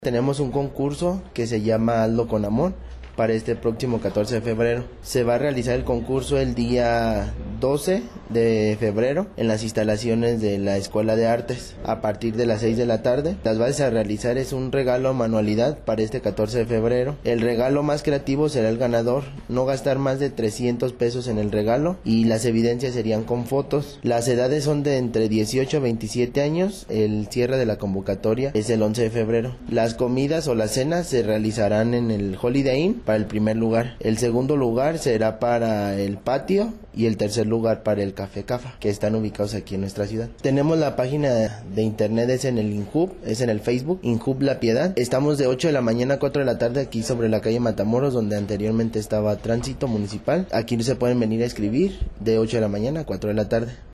Tenemos un concurso que se llama Hazlo con Amor para este próximo 14 de febrero. Se va a realizar el concurso el día 12 de febrero en las instalaciones de la Escuela de Artes a partir de las 6 de la tarde. Las bases a realizar es un regalo a manualidad para este 14 de febrero. El regalo más creativo será el ganador, no gastar más de 300 pesos en el regalo y las evidencias serían con fotos. Las edades son de entre 18 a 27 años. El cierre de la convocatoria es el 11 de febrero. Las comidas o las cenas se realizarán en el Holiday Inn para el primer lugar. El segundo lugar será para el patio y el tercer lugar para el Café Cafa, que están ubicados aquí en nuestra ciudad. Tenemos la página de internet, es en el INJUB, es en el Facebook, INJUB La Piedad. Estamos de 8 de la mañana a 4 de la tarde aquí sobre la calle Matamoros, donde anteriormente estaba Tránsito Municipal. Aquí se pueden venir a escribir de 8 de la mañana a 4 de la tarde.